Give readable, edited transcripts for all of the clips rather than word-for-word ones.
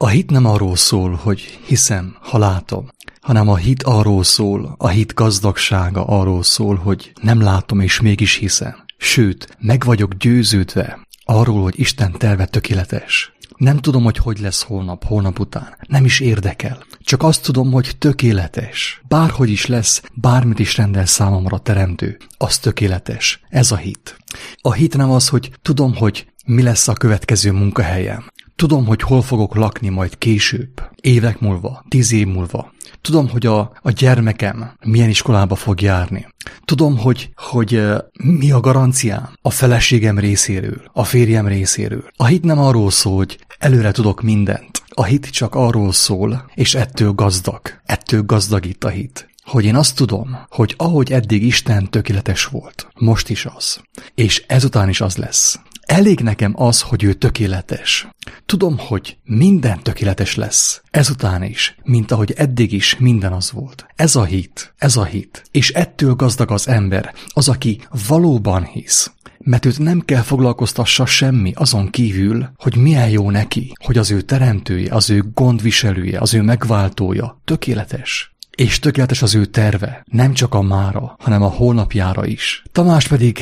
A hit nem arról szól, hogy hiszem, ha látom, hanem a hit arról szól, a hit gazdagsága arról szól, hogy nem látom és mégis hiszem. Sőt, meg vagyok győződve arról, hogy Isten terve tökéletes. Nem tudom, hogy lesz holnap után. Nem is érdekel. Csak azt tudom, hogy tökéletes. Bárhogy is lesz, bármit is rendel számomra a teremtő, az tökéletes. Ez a hit. A hit nem az, hogy tudom, hogy mi lesz a következő munkahelyem. Tudom, hogy hol fogok lakni majd később, évek múlva, 10 év múlva. Tudom, hogy a gyermekem milyen iskolába fog járni. Tudom, hogy mi a garanciám a feleségem részéről, a férjem részéről. A hit nem arról szól, hogy előre tudok mindent. A hit csak arról szól, és ettől gazdagít a hit. Hogy én azt tudom, hogy ahogy eddig Isten tökéletes volt, most is az, és ezután is az lesz. Elég nekem az, hogy ő tökéletes. Tudom, hogy minden tökéletes lesz. Ezután is, mint ahogy eddig is minden az volt. Ez a hit. És ettől gazdag az ember, az, aki valóban hisz. Mert őt nem kell foglalkoztassa semmi azon kívül, hogy milyen jó neki, hogy az ő teremtője, az ő gondviselője, az ő megváltója tökéletes. És tökéletes az ő terve, nem csak a mára, hanem a holnapjára is. Tamás pedig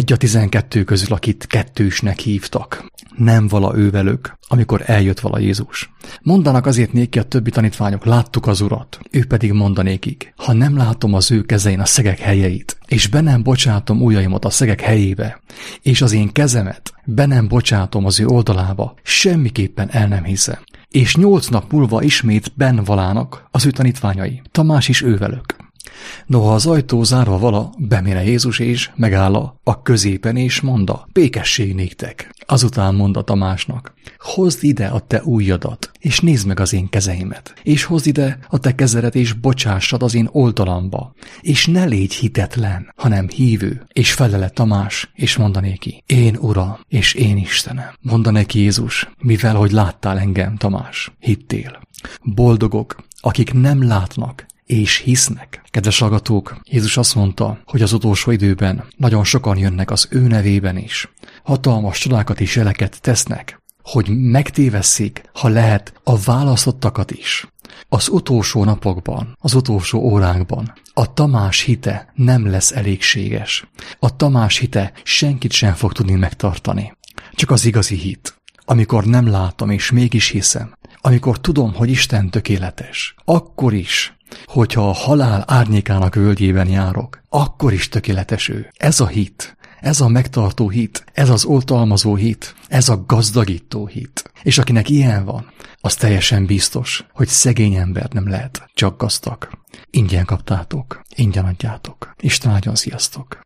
1-12 közül, akit kettősnek hívtak. Nem vala ővelük, amikor eljött vala Jézus. Mondanak azért néki a többi tanítványok, láttuk az Urat. Ő pedig mondanékik, ha nem látom az ő kezein a szegek helyeit, és be nem bocsátom ujjaimat a szegek helyébe, és az én kezemet be nem bocsátom az ő oldalába, semmiképpen el nem hiszem. És 8 nap múlva ismét benn valának az ő tanítványai. Tamás is ővelük. Noha az ajtó zárva vala, bemére Jézus és megáll a középen és monda, békesség néktek. Azután mondta Tamásnak, hozd ide a te ujjadat, és nézd meg az én kezeimet, és hozd ide a te kezedet, és bocsássad az én oldalamba, és ne légy hitetlen, hanem hívő. És felele Tamás, és mondanéki, én Uram, és én Istenem. Mondanéki Jézus, mivel hogy láttál engem, Tamás, hittél. Boldogok, akik nem látnak, és hisznek. Kedves hallgatók, Jézus azt mondta, hogy az utolsó időben nagyon sokan jönnek az ő nevében is. Hatalmas csodákat és jeleket tesznek, hogy megtévesszék, ha lehet, a választottakat is. Az utolsó napokban, az utolsó órákban a Tamás hite nem lesz elégséges. A Tamás hite senkit sem fog tudni megtartani. Csak az igazi hit, amikor nem látom és mégis hiszem, amikor tudom, hogy Isten tökéletes, akkor is, hogyha a halál árnyékának völgyében járok, akkor is tökéletes ő. Ez a hit, ez a megtartó hit, ez az oltalmazó hit, ez a gazdagító hit. És akinek ilyen van, az teljesen biztos, hogy szegény ember nem lehet, csak gazdag. Ingyen kaptátok, ingyen adjátok. Isten áldjon, sziasztok!